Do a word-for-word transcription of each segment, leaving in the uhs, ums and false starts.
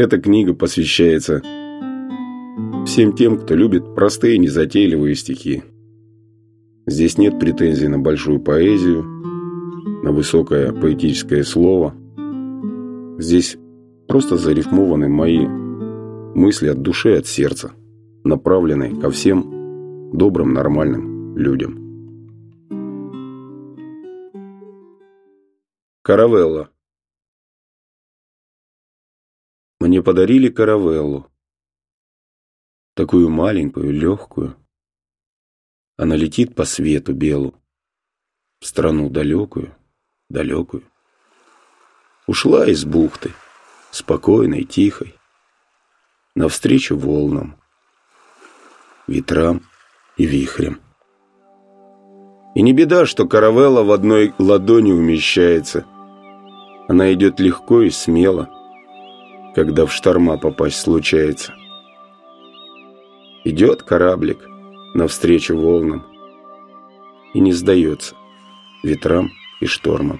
Эта книга посвящается всем тем, кто любит простые, незатейливые стихи. Здесь нет претензий на большую поэзию, на высокое поэтическое слово. Здесь просто зарифмованы мои мысли от души, от сердца, направленные ко всем добрым, нормальным людям. Каравелла. Мне подарили каравеллу, такую маленькую, легкую. Она летит по свету белу, в страну далекую, далекую. Ушла из бухты, спокойной, тихой, навстречу волнам, ветрам и вихрям. И не беда, что каравелла в одной ладони умещается. Она идет легко и смело, когда в шторма попасть случается. Идет кораблик навстречу волнам и не сдается ветрам и штормам.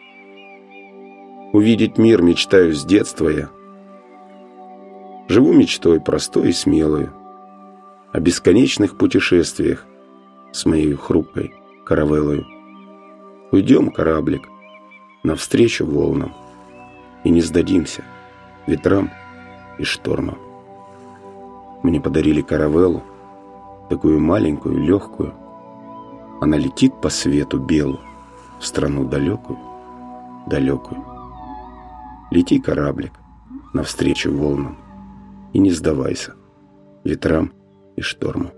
Увидеть мир мечтаю с детства я. Живу мечтой простой и смелой о бесконечных путешествиях с моей хрупкой каравеллою. Уйдем, кораблик, навстречу волнам и не сдадимся ветрам и штормам. Мне подарили каравеллу, такую маленькую, легкую. Она летит по свету белу, в страну далекую, далекую. Лети, кораблик, навстречу волнам и не сдавайся ветрам и штормам.